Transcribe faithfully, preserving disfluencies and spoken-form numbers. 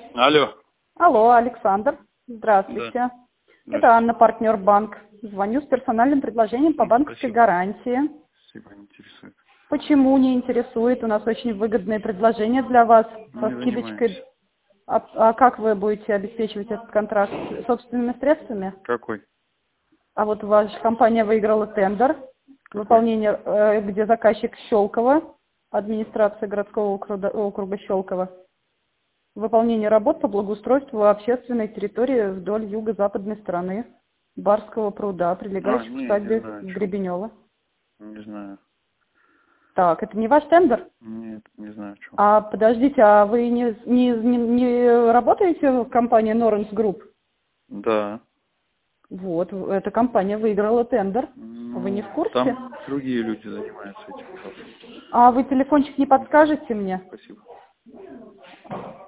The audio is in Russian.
Алло. Алло, Александр. Да. Здравствуйте. Это Здравствуйте. Анна, партнер банк. Звоню с персональным предложением по М, банковской Спасибо. гарантии. Спасибо, не интересует. Почему не интересует? У нас очень выгодные предложения для вас со Не скидочкой. занимаемся. А, а как вы будете обеспечивать этот контракт? Собственными средствами? Какой? А вот ваша компания выиграла тендер, Какой? выполнение, э, где заказчик Щелково, администрация городского округа, округа Щелково. Выполнение работ по благоустройству общественной территории вдоль юго-западной стороны Барского пруда, А, прилегающих к не, не усадьбе знаю, о чем. Гребенева. Не знаю. Так, это не ваш тендер? Нет, не знаю, о чем. А подождите, а вы не, не, не, не работаете в компании Norens Group? Да. Вот, эта компания выиграла тендер. Вы не Ну, в курсе? там другие люди занимаются этим вопросом. А вы телефончик не подскажете мне? Спасибо.